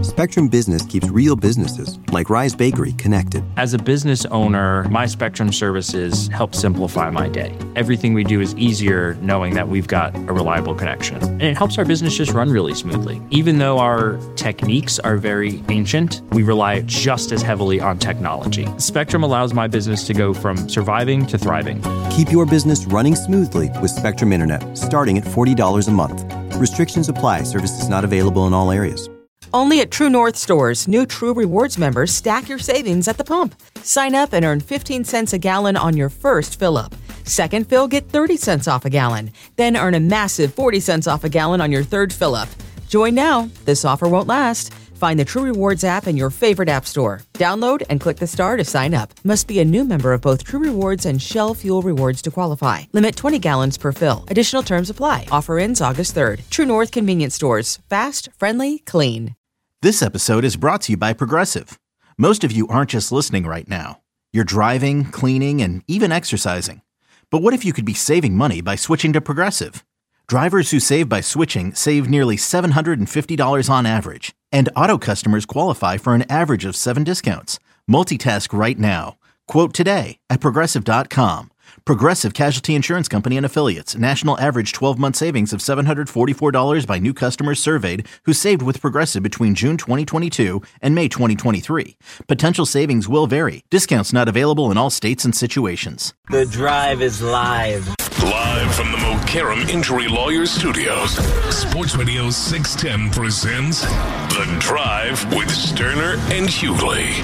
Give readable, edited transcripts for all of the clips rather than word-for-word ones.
Spectrum Business keeps real businesses, like Rise Bakery, connected. As a business owner, my Spectrum services help simplify my day. Everything we do is easier knowing that we've got a reliable connection. And it helps our business just run really smoothly. Even though our techniques are very ancient, we rely just as heavily on technology. Spectrum allows my business to go from surviving to thriving. Keep your business running smoothly with Spectrum Internet, starting at $40 a month. Restrictions apply. Services not available in all areas. Only at True North stores, new True Rewards members stack your savings at the pump. Sign up and earn 15 cents a gallon on your first fill-up. Second fill, get 30 cents off a gallon. Then earn a massive 40 cents off a gallon on your third fill-up. Join now. This offer won't last. Find the True Rewards app in your favorite app store. Download and click the star to sign up. Must be a new member of both True Rewards and Shell Fuel Rewards to qualify. Limit 20 gallons per fill. Additional terms apply. Offer ends August 3rd. True North Convenience Stores. Fast, friendly, clean. This episode is brought to you by Progressive. Most of you aren't just listening right now. You're driving, cleaning, and even exercising. But what if you could be saving money by switching to Progressive? Drivers who save by switching save nearly $750 on average. And auto customers qualify for an average of 7 discounts. Multitask right now. Quote today at Progressive.com. Progressive Casualty Insurance Company and Affiliates. National average 12-month savings of $744 by new customers surveyed who saved with Progressive between June 2022 and May 2023. Potential savings will vary. Discounts not available in all states and situations. The Drive is live. Live from the Mokaram Injury Lawyers Studios, Sports Radio 610 presents The Drive with Sterner and Hughley.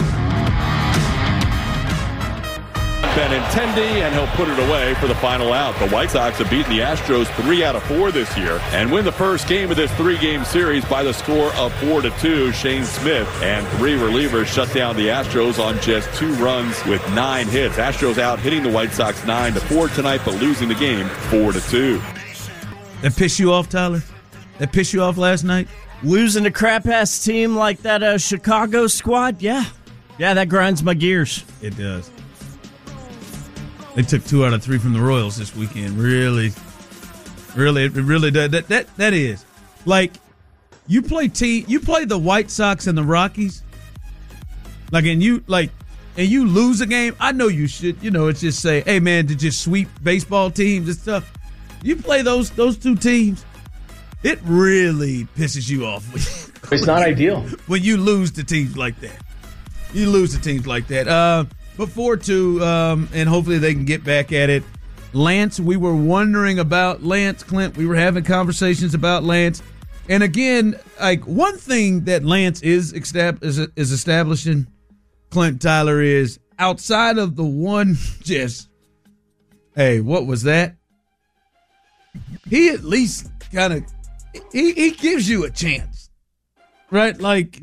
Benintendi, and he'll put it away for the final out. The White Sox have beaten the Astros 3 out of 4 this year and win the first game of this 3-game series by the score of 4-2. Shane Smith and 3 relievers shut down the Astros on just 2 runs with 9 hits. Astros out hitting the White Sox 9-4 tonight, but losing the game 4-2. That pissed you off, Tyler? That pissed you off last night? Losing to crap-ass team like that Chicago squad? Yeah. Yeah, that grinds my gears. It does. They took 2 out of 3 from the Royals this weekend. Really does. That is. Like, you play the White Sox and the Rockies, and you lose a game. I know you should, it's just say, hey man, to just sweep baseball teams and stuff. You play those 2 teams, it really pisses you off. It's not ideal. When you lose to teams like that. But 4-2, and hopefully they can get back at it. Lance, we were wondering about Lance, Clint. We were having conversations about Lance. And again, like, one thing that Lance is establishing, Clint, Tyler, is outside of the one hey, what was that? He at least kind of, he gives you a chance, right?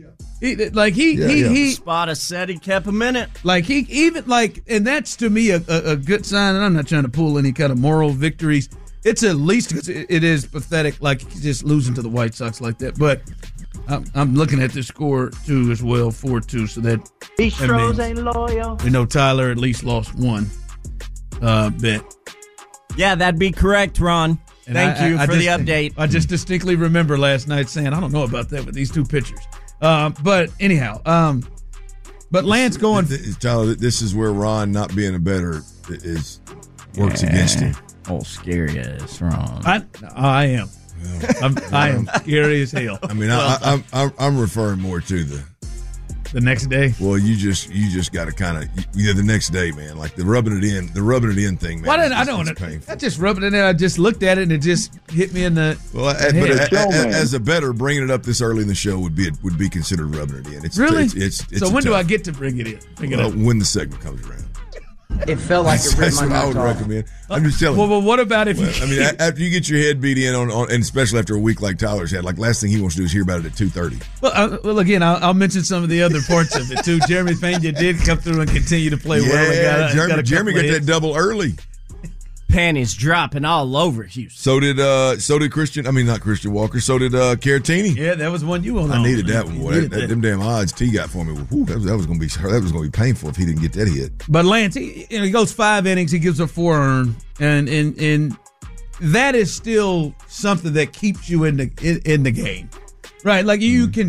He Spada said he kept a minute. And that's to me a good sign. And I'm not trying to pull any kind of moral victories. It's at least, it is pathetic, like just losing to the White Sox like that. But I'm looking at the score too as well, 4-2. So that Astros ain't loyal. We know Tyler at least lost 1 bet. Yeah, that'd be correct, Ron. And Thank you for the update. I just distinctly remember last night saying, I don't know about that with these 2 pitchers. But anyhow, but Lance going. Tyler, this is where Ron not being a better works against him. Oh, scary ass, Ron. I am. I am scary as hell. I mean, I'm referring more to the next day. Well, you just got to kind of the next day, man. Like the rubbing it in thing, man. Why didn't I don't know? I just rubbing it in. I just looked at it and it just hit me in the. Well, as a better, bringing it up this early in the show would be considered rubbing it in. It's really. It's so when do I get to bring it in? When the segment comes around. It felt like it ripped my nuts off. That's what I would recommend. I'm just telling you. Well, what about if I mean, after you get your head beat in on, and especially after a week like Tyler's had, like last thing he wants to do is hear about it at 2:30. Well, again, I'll mention some of the other parts of it too. Jeremy Pena did come through and continue to play well. Jeremy got that double early. Panties dropping all over Houston. So did Christian. I mean, not Christian Walker. So did Caratini. Yeah, that was one you on. I needed that one. Boy. Them damn odds T got for me. Whew, that was going to be painful if he didn't get that hit. But Lance, he goes 5 innings. He gives a 4 earned, and that is still something that keeps you in the game, right? Like you can.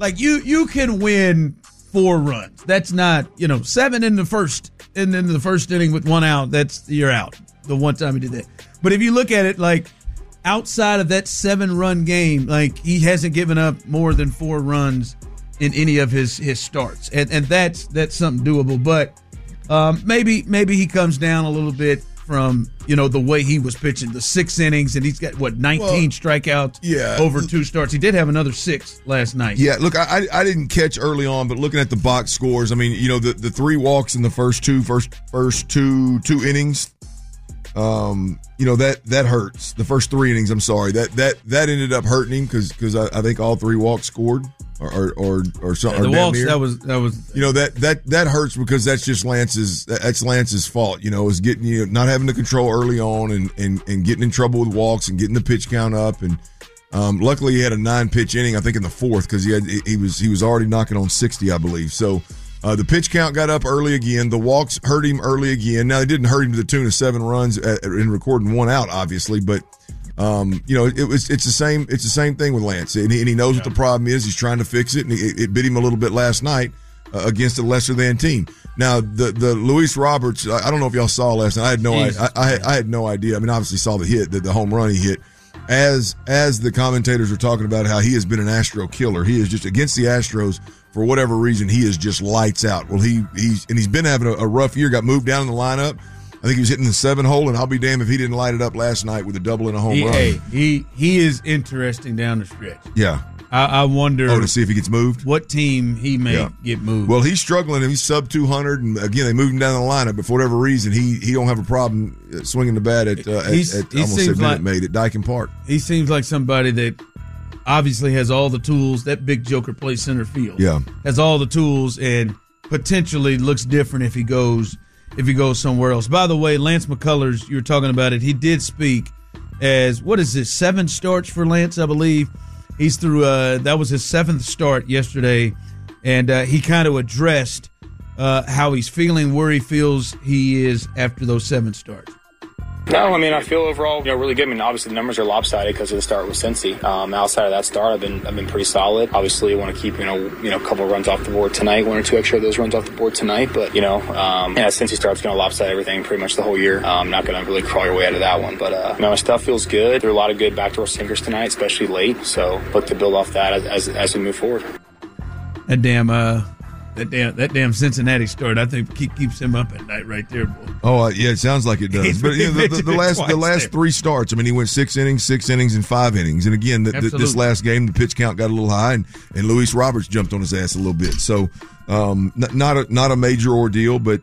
Like you can win 4 runs. That's not 7 in the first, and then the first inning with 1 out. You're out. The one time he did that. But if you look at it, like outside of that 7-run game, like he hasn't given up more than 4 runs in any of his starts, and that's something doable. But maybe he comes down a little bit from the way he was pitching the 6 innings, and he's got 19 strikeouts over 2 starts. He did have another 6 last night. Yeah, look, I didn't catch early on, but looking at the box scores, I mean, the 3 walks in the first two innings, that hurts. The first 3 innings, I'm sorry, that ended up hurting him because I think all 3 walks scored. Or something. The walks, near. that was that hurts because that's just Lance's fault. Is getting not having the control early on and getting in trouble with walks and getting the pitch count up, and luckily he had a 9-pitch inning I think in the 4th because he was already knocking on 60 I believe. So the pitch count got up early again. The walks hurt him early again. Now they didn't hurt him to the tune of 7 runs in recording 1 out obviously, but. It's the same thing with Lance, and he knows what the problem is. He's trying to fix it, and it bit him a little bit last night against a lesser than team. Now the Luis Roberts, I don't know if y'all saw last night. I had no idea. I mean, obviously saw the hit, the home run he hit. As the commentators were talking about how he has been an Astro killer. He is just against the Astros for whatever reason. He is just lights out. Well, he's been having a rough year. Got moved down in the lineup. I think he was hitting the 7-hole, and I'll be damned if he didn't light it up last night with a double and a home run. He is interesting down the stretch. Yeah. I wonder. To see if he gets moved? What team he may get moved. Well, he's struggling. He's sub 200, and again, they moved him down the lineup, but for whatever reason, he don't have a problem swinging the bat at Minute Maid at Dyken Park. He seems like somebody that obviously has all the tools. That big joker plays center field. Yeah. Has all the tools and potentially looks different if he goes somewhere else. By the way, Lance McCullers, you were talking about it, he did speak as, 7 starts for Lance, I believe. He's through, that was his 7th start yesterday, and he kind of addressed how he's feeling, where he feels he is after those 7 starts. No, I mean, I feel overall, really good. I mean, obviously the numbers are lopsided because of the start with Cincy. Outside of that start, I've been pretty solid. Obviously, I want to keep, a couple runs off the board tonight, 1 or 2 extra of those runs off the board tonight. But, Cincy start's going to lopside everything pretty much the whole year. I'm not going to really crawl your way out of that one. But, my stuff feels good. There are a lot of good backdoor sinkers tonight, especially late. So look to build off that as we move forward. That damn Cincinnati start, I think, keeps him up at night right there, boy. Oh, yeah, it sounds like it does. But the last 3 starts, I mean, he went 6 innings, and 5 innings. And again, this last game, the pitch count got a little high, and Luis Roberts jumped on his ass a little bit. So, not a major ordeal, but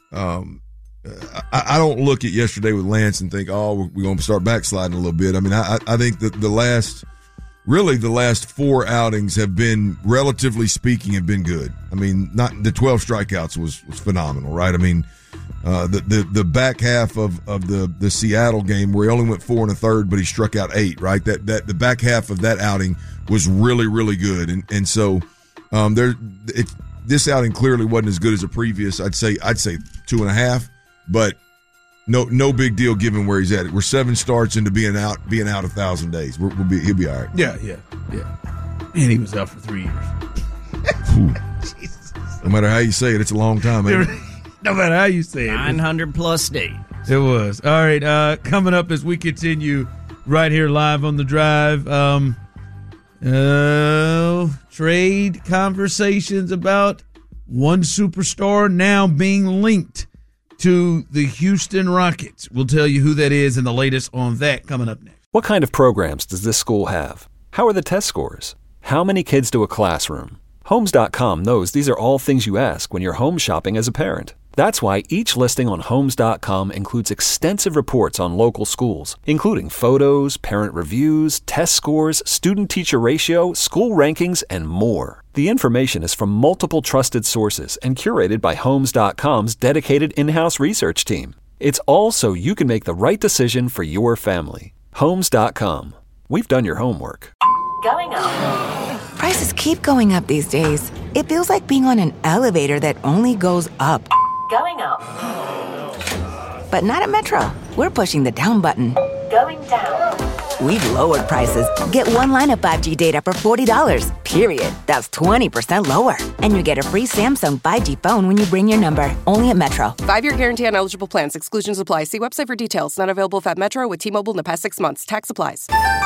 I don't look at yesterday with Lance and think, we're going to start backsliding a little bit. I mean, I think that the last 4 outings have been, relatively speaking, have been good. I mean, not the 12 strikeouts was phenomenal, right? I mean, the back half of the Seattle game where he only went 4 1/3, but he struck out 8, right? That the back half of that outing was really, really good, and so this outing clearly wasn't as good as the previous. I'd say 2.5, but no big deal given where he's at. We're 7 starts into being out 1,000 days. He'll be all right. Yeah. And he was out for 3 years. Jesus. No matter how you say it, it's a long time, man. No matter how you say it. 900+ days. It was. All right, coming up as we continue right here live on The Drive, trade conversations about one superstar now being linked to the Houston Rockets. We'll tell you who that is and the latest on that coming up next. What kind of programs does this school have? How are the test scores? How many kids do a classroom? Homes.com knows these are all things you ask when you're home shopping as a parent. That's why each listing on Homes.com includes extensive reports on local schools, including photos, parent reviews, test scores, student-teacher ratio, school rankings, and more. The information is from multiple trusted sources and curated by Homes.com's dedicated in-house research team. It's all so you can make the right decision for your family. Homes.com. We've done your homework. Going up. Prices keep going up these days. It feels like being on an elevator that only goes up. Going up. But not at Metro. We're pushing the down button. Going down. we've lowered prices. Get one line of 5G data for $40, period. That's 20% lower. And you get a free Samsung 5G phone when you bring your number. Only at Metro. 5-year guarantee on eligible plans. Exclusions apply. See website for details. Not available at Metro with T-Mobile in the past 6 months. Tax applies.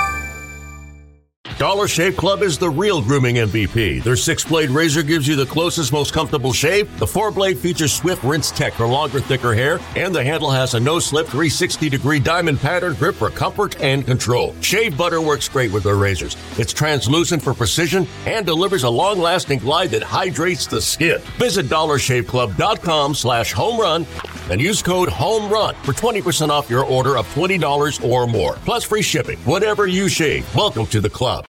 Dollar Shave Club is the real grooming MVP. Their 6-blade razor gives you the closest, most comfortable shave. The 4-blade features Swift Rinse Tech for longer, thicker hair. And the handle has a no-slip 360-degree diamond pattern grip for comfort and control. Shave butter works great with their razors. It's translucent for precision and delivers a long-lasting glide that hydrates the skin. Visit DollarShaveClub.com/homerun and use code HOMERUN for 20% off your order of $20 or more. Plus free shipping. Whatever you shave, welcome to the club.